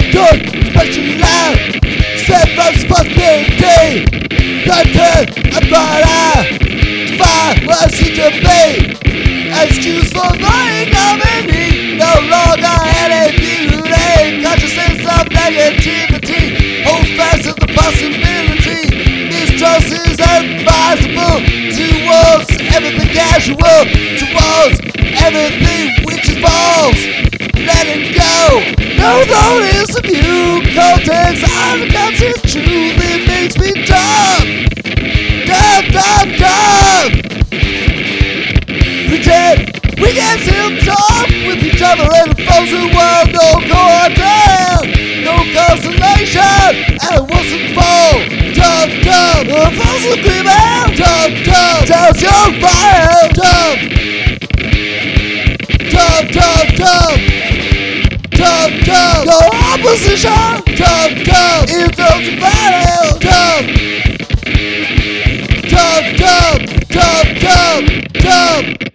Good, especially loud. Step from responsibility. Content and brought define what I see to be. Excuse for my nominee. No longer any beauty. Consciousness of negativity. Hold fast to the possibility. Mistrust is advisable. Towards everything casual. Towards everything which is false. Let it go. No notice of you. Context unconscious truth. It makes me dumb. Dumb. Pretend we can still talk with each other in a frozen world. No coordination, no consolation, and what's it for? Dumb, a false agreement. Dumb, tells your fire. Dumb, no opposition.